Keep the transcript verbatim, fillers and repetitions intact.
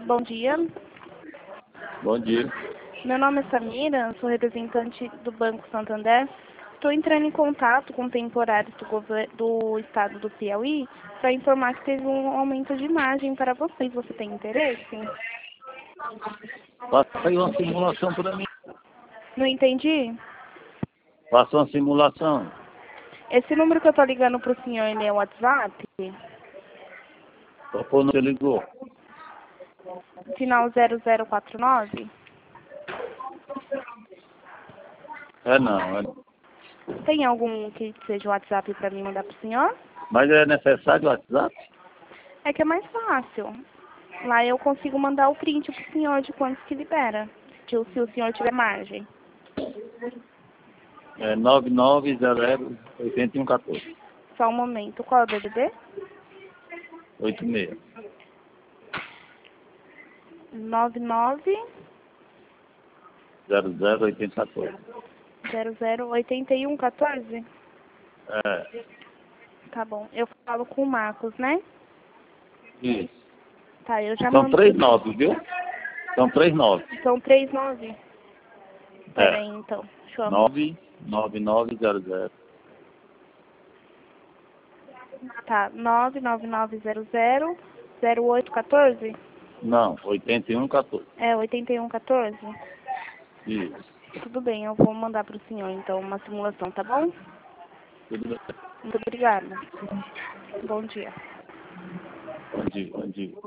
Bom dia. Bom dia. Meu nome é Samira, sou representante do Banco Santander. Estou entrando em contato com temporários do, gover- do estado do Piauí para informar que teve um aumento de imagem para vocês. Você tem interesse? Faça aí uma simulação para mim. Não entendi? Faça uma simulação. Esse número que eu estou ligando para o senhor, ele é o WhatsApp? Só quando você ligou. Final zero zero quatro nove? É não, é não. Tem algum que seja o WhatsApp para mim mandar para o senhor? Mas é necessário o WhatsApp? É que é mais fácil. Lá eu consigo mandar o print para o senhor de quantos que libera, se o, se o senhor tiver margem. É nove nove zero zero oito um um quatro Só um momento. Qual é o D D D? oito seis. nove nove zero zero oito um quatro. zero zero oito um um quatro. É, Tá bom. Eu falo com o Marcos, né? isso. Tá, eu já São mando. três nove, viu? São três nove. São três nove? Pera aí, É. então. Deixa eu... nove nove nove zero zero. Tá, nove nove nove zero zero zero oito um quatro? Não, oito um um quatro. É, oito um um quatro? Isso. Tudo bem, eu vou mandar pro senhor, então, uma simulação, tá bom? Tudo bem. Muito obrigada. Bom dia. Bom dia, bom dia.